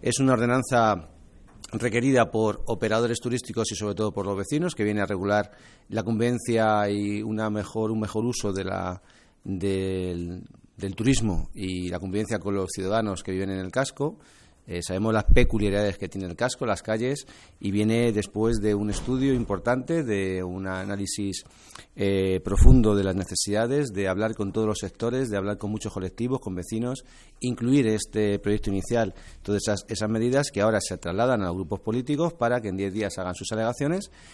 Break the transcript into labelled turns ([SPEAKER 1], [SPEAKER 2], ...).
[SPEAKER 1] Es una ordenanza requerida por operadores turísticos y sobre todo por los vecinos, que viene a regular la convivencia y un mejor uso del turismo y la convivencia con los ciudadanos que viven en el casco. Sabemos las peculiaridades que tiene el casco, las calles, y viene después de un estudio importante, de un análisis profundo de las necesidades, de hablar con todos los sectores, de hablar con muchos colectivos, con vecinos, incluir este proyecto inicial, todas esas medidas que ahora se trasladan a los grupos políticos para que en 10 días hagan sus alegaciones